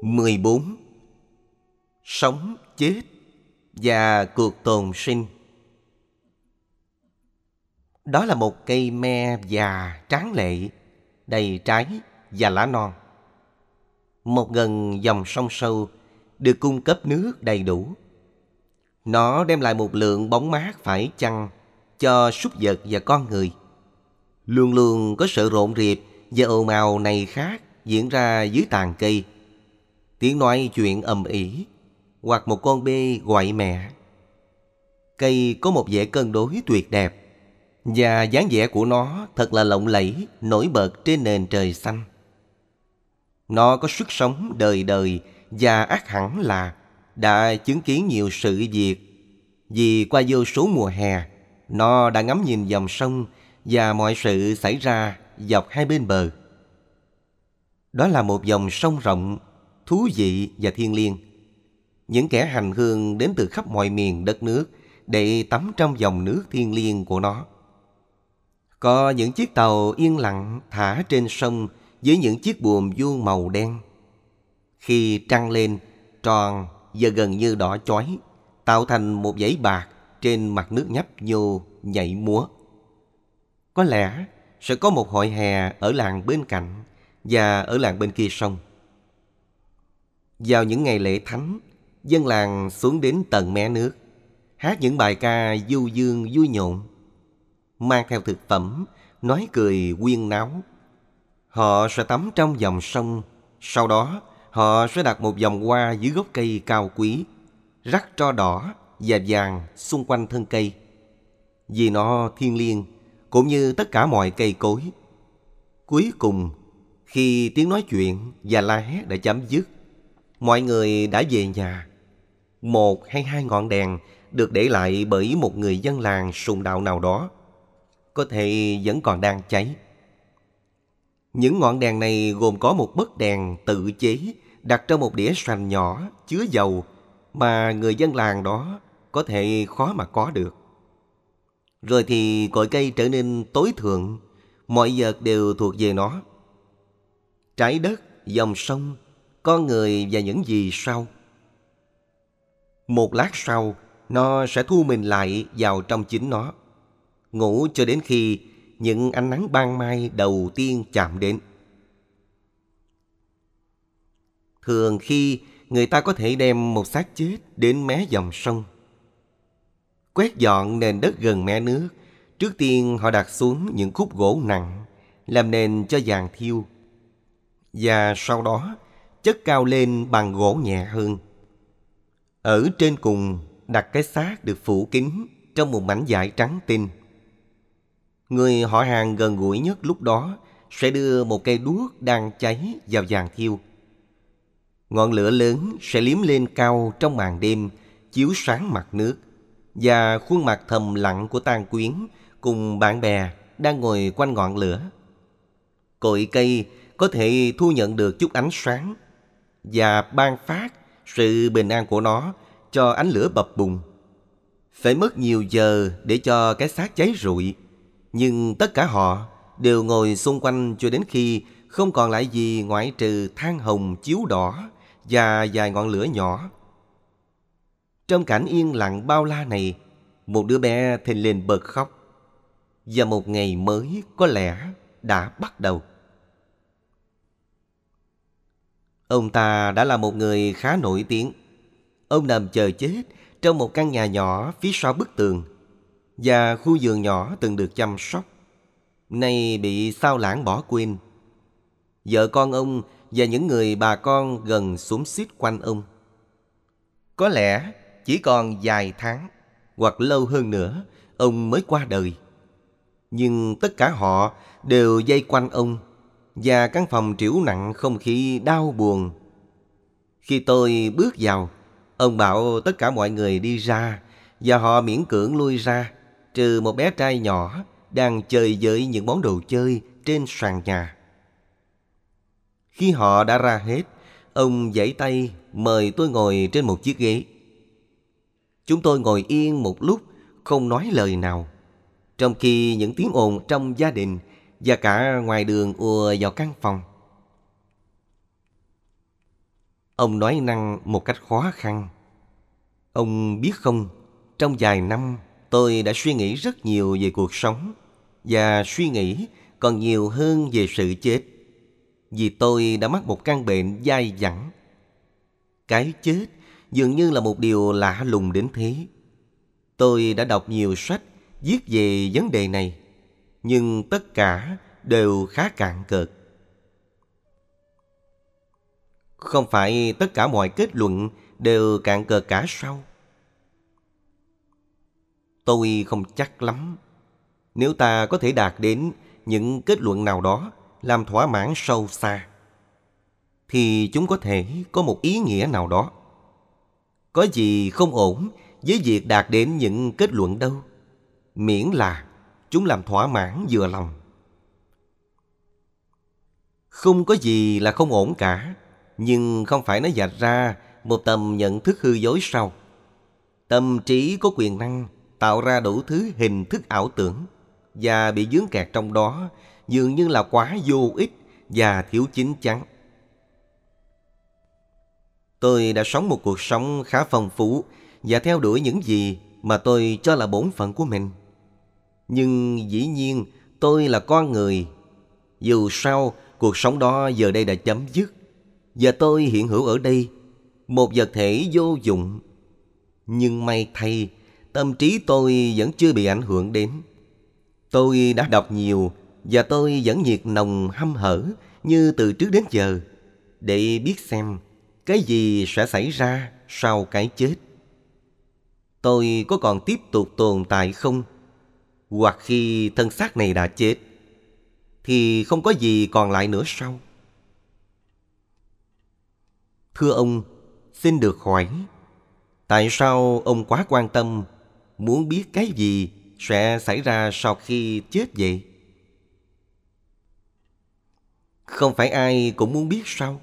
14. Sống, chết và cuộc tồn sinh. Đó là một cây me già tráng lệ, đầy trái và lá non. Một gần dòng sông sâu được cung cấp nước đầy đủ. Nó đem lại một lượng bóng mát phải chăng cho súc vật và con người. Luôn luôn có sự rộn rịp và ồn ào này khác diễn ra dưới tàn cây. Tiếng nói chuyện ầm ĩ, hoặc một con bê gọi mẹ. Cây có một vẻ cân đối tuyệt đẹp, và dáng vẻ của nó thật là lộng lẫy, nổi bật trên nền trời xanh. Nó có sức sống đời đời và ắt hẳn là đã chứng kiến nhiều sự việc. Vì qua vô số mùa hè, nó đã ngắm nhìn dòng sông và mọi sự xảy ra dọc hai bên bờ. Đó là một dòng sông rộng, thú vị và thiêng liêng. Những kẻ hành hương đến từ khắp mọi miền đất nước để tắm trong dòng nước thiêng liêng của nó. Có những chiếc tàu yên lặng thả trên sông với những chiếc buồm vuông màu đen. Khi trăng lên, tròn và gần như đỏ chói, tạo thành một dãy bạc trên mặt nước nhấp nhô nhảy múa. Có lẽ sẽ có một hội hè ở làng bên cạnh và ở làng bên kia sông. Vào những ngày lễ thánh, dân làng xuống đến tận mé nước, hát những bài ca du dương vui nhộn, mang theo thực phẩm, nói cười huyên náo. Họ sẽ tắm trong dòng sông, sau đó họ sẽ đặt một vòng hoa dưới gốc cây cao quý, rắc tro đỏ và vàng xung quanh thân cây, vì nó thiêng liêng cũng như tất cả mọi cây cối. Cuối cùng, khi tiếng nói chuyện và la hét đã chấm dứt, mọi người đã về nhà. Một hay hai ngọn đèn được để lại bởi một người dân làng sùng đạo nào đó, có thể vẫn còn đang cháy. Những ngọn đèn này gồm có một bấc đèn tự chế đặt trong một đĩa sành nhỏ chứa dầu mà người dân làng đó có thể khó mà có được. Rồi thì cội cây trở nên tối thượng, mọi vật đều thuộc về nó. Trái đất, dòng sông, con người và những gì sau. Một lát sau, nó sẽ thu mình lại vào trong chính nó, ngủ cho đến khi những ánh nắng ban mai đầu tiên chạm đến. Thường khi người ta có thể đem một xác chết đến mé dòng sông, quét dọn nền đất gần mé nước. Trước tiên họ đặt xuống những khúc gỗ nặng làm nền cho giàn thiêu, và sau đó chất cao lên bằng gỗ nhẹ hơn. Ở trên cùng đặt cái xác được phủ kín trong một mảnh vải trắng tinh. Người họ hàng gần gũi nhất lúc đó sẽ đưa một cây đuốc đang cháy vào giàn thiêu. Ngọn lửa lớn sẽ liếm lên cao trong màn đêm, chiếu sáng mặt nước và khuôn mặt thầm lặng của tang quyến cùng bạn bè đang ngồi quanh ngọn lửa. Cội cây có thể thu nhận được chút ánh sáng và ban phát sự bình an của nó cho ánh lửa bập bùng. Phải mất nhiều giờ để cho cái xác cháy rụi, nhưng tất cả họ đều ngồi xung quanh cho đến khi không còn lại gì ngoại trừ than hồng chiếu đỏ và vài ngọn lửa nhỏ. Trong cảnh yên lặng bao la này, một đứa bé thình lình bật khóc, và một ngày mới có lẽ đã bắt đầu. Ông ta đã là một người khá nổi tiếng. Ông nằm chờ chết trong một căn nhà nhỏ phía sau bức tường, và khu vườn nhỏ từng được chăm sóc nay bị xao lãng bỏ quên. Vợ con ông và những người bà con gần xúm xít quanh ông. Có lẽ chỉ còn vài tháng hoặc lâu hơn nữa ông mới qua đời, nhưng tất cả họ đều vây quanh ông, và căn phòng trĩu nặng không khí đau buồn. Khi tôi bước vào, ông bảo tất cả mọi người đi ra, và họ miễn cưỡng lui ra, trừ một bé trai nhỏ đang chơi với những món đồ chơi trên sàn nhà. Khi họ đã ra hết, ông giãy tay mời tôi ngồi trên một chiếc ghế. Chúng tôi ngồi yên một lúc, không nói lời nào, trong khi những tiếng ồn trong gia đình và cả ngoài đường ùa vào căn phòng. Ông nói năng một cách khó khăn. Ông biết không, trong vài năm tôi đã suy nghĩ rất nhiều về cuộc sống, và suy nghĩ còn nhiều hơn về sự chết. Vì tôi đã mắc một căn bệnh dai dẳng. Cái chết dường như là một điều lạ lùng đến thế. Tôi đã đọc nhiều sách viết về vấn đề này, nhưng tất cả đều khá cạn cợt. Không phải tất cả mọi kết luận đều cạn cợt cả sao? Tôi không chắc lắm. Nếu ta có thể đạt đến những kết luận nào đó làm thỏa mãn sâu xa, thì chúng có thể có một ý nghĩa nào đó. Có gì không ổn với việc đạt đến những kết luận đâu, miễn là chúng làm thỏa mãn vừa lòng. Không có gì là không ổn cả, nhưng không phải nó dạch ra một tầm nhận thức hư dối sao? Tâm trí có quyền năng tạo ra đủ thứ hình thức ảo tưởng, và bị vướng kẹt trong đó dường như là quá vô ích và thiếu chín chắn. Tôi đã sống một cuộc sống khá phong phú và theo đuổi những gì mà tôi cho là bổn phận của mình. Nhưng dĩ nhiên tôi là con người. Dù sao, cuộc sống đó giờ đây đã chấm dứt, và tôi hiện hữu ở đây, một vật thể vô dụng. Nhưng may thay, tâm trí tôi vẫn chưa bị ảnh hưởng đến. Tôi đã đọc nhiều, và tôi vẫn nhiệt nồng hăm hở như từ trước đến giờ, để biết xem cái gì sẽ xảy ra sau cái chết. Tôi có còn tiếp tục tồn tại không? Hoặc khi thân xác này đã chết, thì không có gì còn lại nữa sao? Thưa ông, xin được hỏi, tại sao ông quá quan tâm, muốn biết cái gì sẽ xảy ra sau khi chết vậy? Không phải ai cũng muốn biết sao?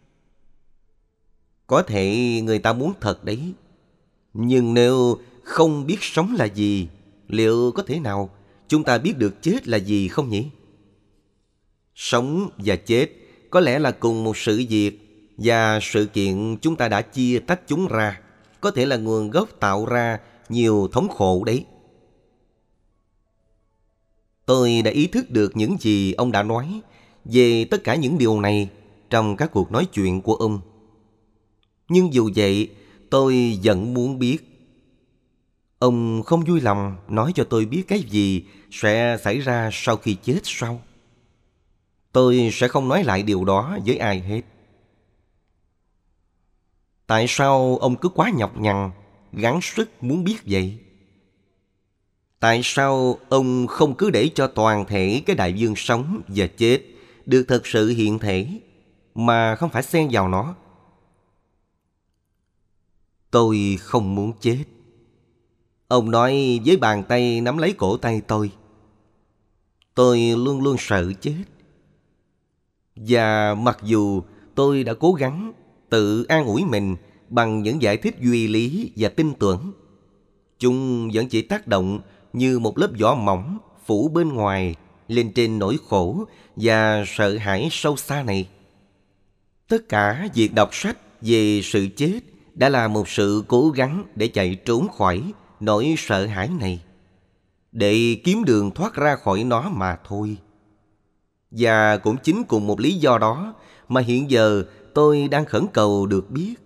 Có thể người ta muốn thật đấy. Nhưng nếu không biết sống là gì, liệu có thể nào chúng ta biết được chết là gì không nhỉ? Sống và chết có lẽ là cùng một sự việc, và sự kiện chúng ta đã chia tách chúng ra có thể là nguồn gốc tạo ra nhiều thống khổ đấy. Tôi đã ý thức được những gì ông đã nói về tất cả những điều này trong các cuộc nói chuyện của ông. Nhưng dù vậy, tôi vẫn muốn biết. Ông không vui lòng nói cho tôi biết cái gì sẽ xảy ra sau khi chết sao? Tôi sẽ không nói lại điều đó với ai hết. Tại sao ông cứ quá nhọc nhằn, gắng sức muốn biết vậy? Tại sao ông không cứ để cho toàn thể cái đại dương sống và chết được thực sự hiện thể, mà không phải xen vào nó? Tôi không muốn chết. Ông nói với bàn tay nắm lấy cổ tay tôi. Tôi luôn luôn sợ chết. Và mặc dù tôi đã cố gắng tự an ủi mình bằng những giải thích duy lý và tin tưởng, chúng vẫn chỉ tác động như một lớp vỏ mỏng phủ bên ngoài lên trên nỗi khổ và sợ hãi sâu xa này. Tất cả việc đọc sách về sự chết đã là một sự cố gắng để chạy trốn khỏi nỗi sợ hãi này, để kiếm đường thoát ra khỏi nó mà thôi. Và cũng chính cùng một lý do đó mà hiện giờ tôi đang khẩn cầu được biết,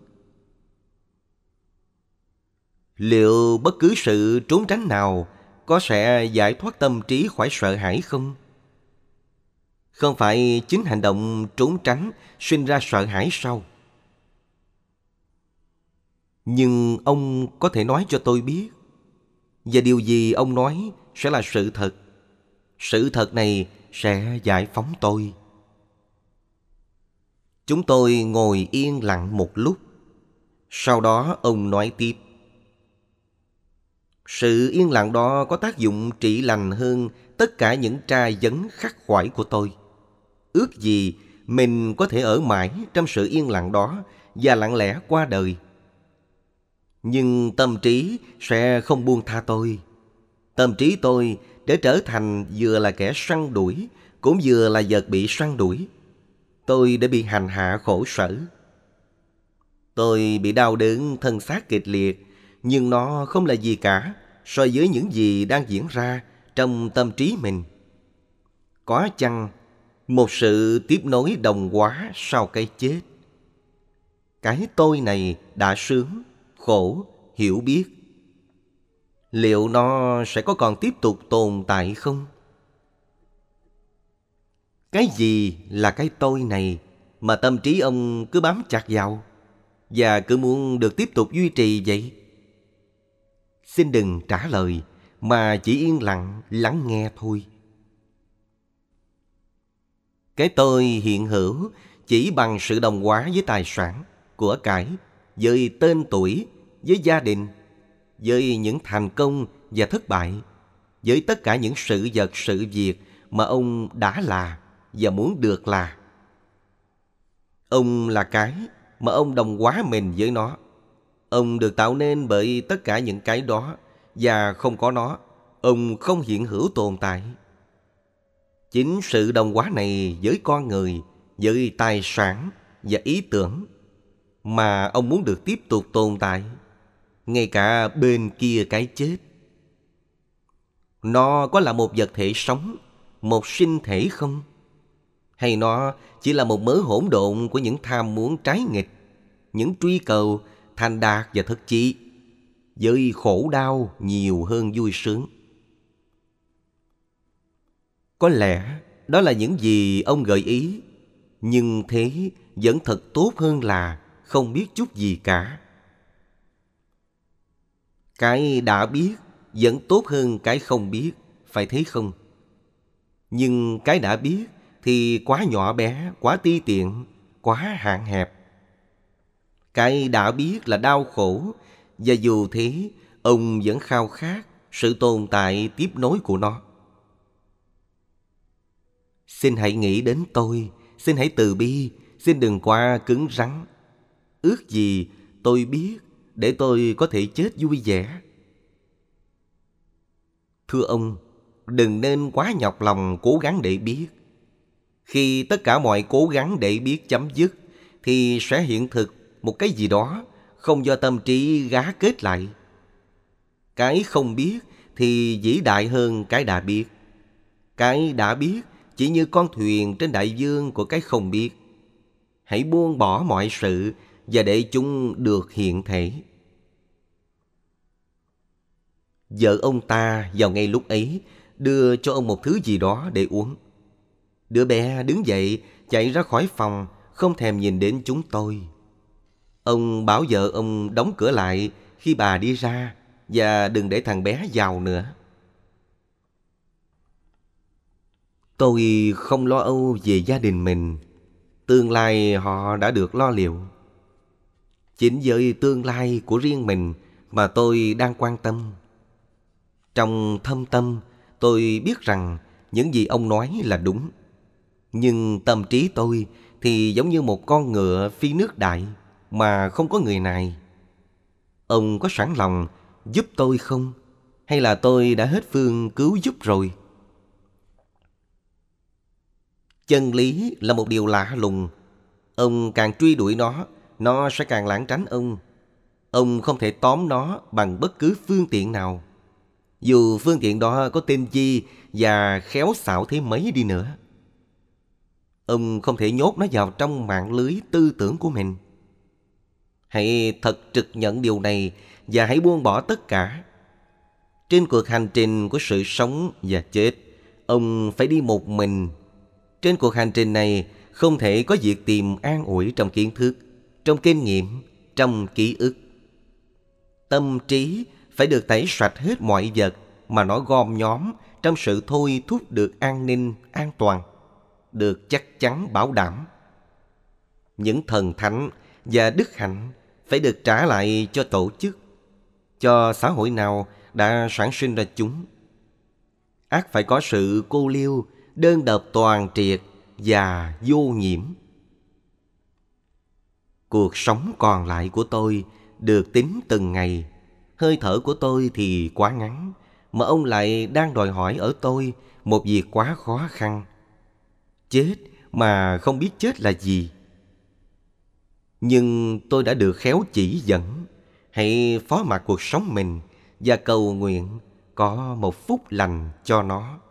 liệu bất cứ sự trốn tránh nào có sẽ giải thoát tâm trí khỏi sợ hãi không? Không phải chính hành động trốn tránh sinh ra sợ hãi sao? Nhưng ông có thể nói cho tôi biết, và điều gì ông nói sẽ là sự thật. Sự thật này sẽ giải phóng tôi. Chúng tôi ngồi yên lặng một lúc. Sau đó ông nói tiếp. Sự yên lặng đó có tác dụng trị lành hơn tất cả những tra vấn khắc khoải của tôi. Ước gì mình có thể ở mãi trong sự yên lặng đó và lặng lẽ qua đời. Nhưng tâm trí sẽ không buông tha tôi. Tâm trí tôi để trở thành vừa là kẻ săn đuổi, cũng vừa là vật bị săn đuổi. Tôi đã bị hành hạ khổ sở. Tôi bị đau đớn thân xác kịch liệt, nhưng nó không là gì cả so với những gì đang diễn ra trong tâm trí mình. Có chăng một sự tiếp nối đồng hóa sau cái chết? Cái tôi này đã sướng, khổ, hiểu biết. Liệu nó sẽ có còn tiếp tục tồn tại không? Cái gì là cái tôi này mà tâm trí ông cứ bám chặt vào và cứ muốn được tiếp tục duy trì vậy? Xin đừng trả lời mà chỉ yên lặng lắng nghe thôi. Cái tôi hiện hữu chỉ bằng sự đồng hóa với tài sản, của cải, với tên tuổi, với gia đình, với những thành công và thất bại, với tất cả những sự vật sự việc mà ông đã là và muốn được là. Ông là cái mà ông đồng hóa mình với nó. Ông được tạo nên bởi tất cả những cái đó, và không có nó, ông không hiện hữu tồn tại. Chính sự đồng hóa này với con người, với tài sản và ý tưởng mà ông muốn được tiếp tục tồn tại, ngay cả bên kia cái chết. Nó có là một vật thể sống, một sinh thể không? Hay nó chỉ là một mớ hỗn độn của những tham muốn trái nghịch, những truy cầu thành đạt và thất chí, với khổ đau nhiều hơn vui sướng? Có lẽ đó là những gì ông gợi ý, nhưng thế vẫn thật tốt hơn là không biết chút gì cả. Cái đã biết vẫn tốt hơn cái không biết, phải thế không? Nhưng cái đã biết thì quá nhỏ bé, quá ti tiện, quá hạn hẹp. Cái đã biết là đau khổ, và dù thế, ông vẫn khao khát sự tồn tại tiếp nối của nó. Xin hãy nghĩ đến tôi, xin hãy từ bi, xin đừng quá cứng rắn. Ước gì tôi biết để tôi có thể chết vui vẻ. Thưa ông, đừng nên quá nhọc lòng cố gắng để biết. Khi tất cả mọi cố gắng để biết chấm dứt, thì sẽ hiện thực một cái gì đó không do tâm trí gá kết lại. Cái không biết thì vĩ đại hơn cái đã biết. Cái đã biết chỉ như con thuyền trên đại dương của cái không biết. Hãy buông bỏ mọi sự và để chúng được hiện thể. Vợ ông ta vào ngay lúc ấy đưa cho ông một thứ gì đó để uống. Đứa bé đứng dậy chạy ra khỏi phòng, không thèm nhìn đến chúng tôi. Ông bảo vợ ông đóng cửa lại khi bà đi ra, và đừng để thằng bé vào nữa. Tôi không lo âu về gia đình mình. Tương lai họ đã được lo liệu. Chính với tương lai của riêng mình mà tôi đang quan tâm. Trong thâm tâm, tôi biết rằng những gì ông nói là đúng. Nhưng tâm trí tôi thì giống như một con ngựa phi nước đại mà không có người nài. Ông có sẵn lòng giúp tôi không? Hay là tôi đã hết phương cứu giúp rồi? Chân lý là một điều lạ lùng. Ông càng truy đuổi nó sẽ càng lảng tránh ông. Ông không thể tóm nó bằng bất cứ phương tiện nào, dù phương tiện đó có tinh chi và khéo xảo thế mấy đi nữa. Ông không thể nhốt nó vào trong mạng lưới tư tưởng của mình. Hãy thật trực nhận điều này và hãy buông bỏ tất cả. Trên cuộc hành trình của sự sống và chết, ông phải đi một mình. Trên cuộc hành trình này không thể có việc tìm an ủi trong kiến thức, trong kinh nghiệm, trong ký ức. Tâm trí phải được tẩy sạch hết mọi vật mà nó gom nhóm trong sự thôi thúc được an ninh, an toàn, được chắc chắn bảo đảm. Những thần thánh và đức hạnh phải được trả lại cho tổ chức, cho xã hội nào đã sản sinh ra chúng. Ắt phải có sự cô liêu, đơn độc toàn triệt và vô nhiễm. Cuộc sống còn lại của tôi được tính từng ngày. Hơi thở của tôi thì quá ngắn, mà ông lại đang đòi hỏi ở tôi một việc quá khó khăn. Chết mà không biết chết là gì. Nhưng tôi đã được khéo chỉ dẫn. Hãy phó mặc cuộc sống mình và cầu nguyện có một phúc lành cho nó.